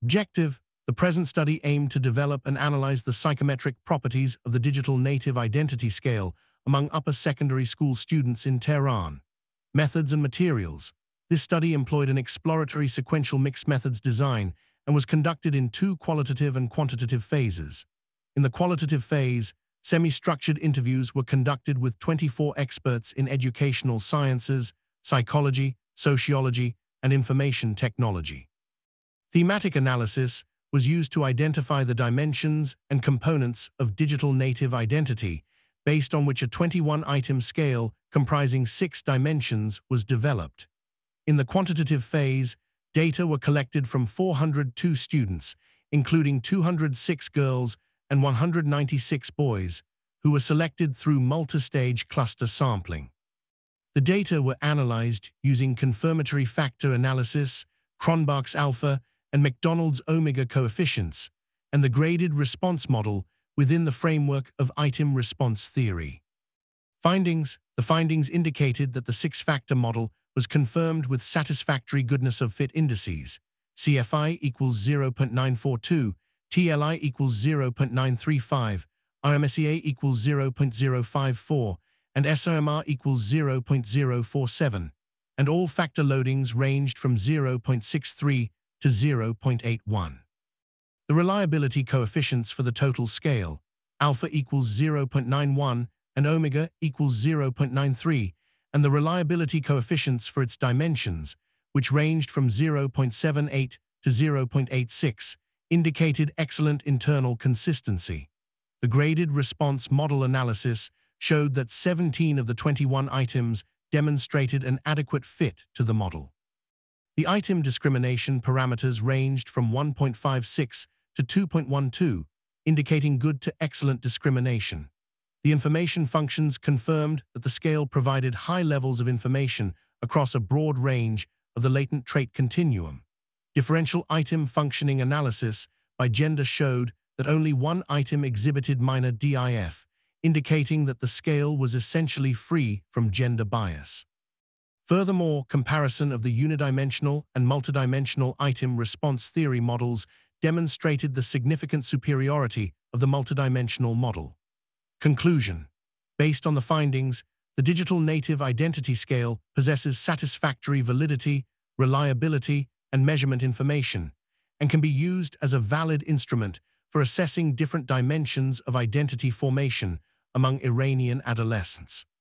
Objective: the present study aimed to develop and analyze the psychometric properties of the digital native identity scale among upper secondary school students in Tehran. Methods and materials: this study employed an exploratory sequential mixed methods design and was conducted in two qualitative and quantitative phases. In the qualitative phase, semi-structured interviews were conducted with 24 experts in educational sciences, psychology, sociology, and information technology. Thematic analysis was used to identify the dimensions and components of digital native identity, based on which a 21-item scale comprising 6 dimensions was developed. In the quantitative phase, data were collected from 402 students, including 206 girls and 196 boys, who were selected through multi-stage cluster sampling. The data were analyzed using confirmatory factor analysis, Cronbach's alpha, and McDonald's omega coefficients, and the graded response model within the framework of item response theory. Findings: the findings indicated that the 6-factor model was confirmed with satisfactory goodness of fit indices, CFI equals 0.942, TLI equals 0.935, RMSEA equals 0.054, and SOMR equals 0.047, and all factor loadings ranged from 0.63 to 0.81. The reliability coefficients for the total scale, alpha equals 0.91 and omega equals 0.93, and the reliability coefficients for its dimensions, which ranged from 0.78 to 0.86, indicated excellent internal consistency. The graded response model analysis showed that 17 of the 21 items demonstrated an adequate fit to the model. The item discrimination parameters ranged from 1.56 to 2.12, indicating good to excellent discrimination. The information functions confirmed that the scale provided high levels of information across a broad range of the latent trait continuum. Differential item functioning analysis by gender showed that only one item exhibited minor DIF, indicating that the scale was essentially free from gender bias. Furthermore, comparison of the unidimensional and multidimensional item response theory models demonstrated the significant superiority of the multidimensional model. Conclusion: based on the findings, the digital native identity scale possesses satisfactory validity, reliability, and measurement information, and can be used as a valid instrument for assessing different dimensions of identity formation among Iranian adolescents.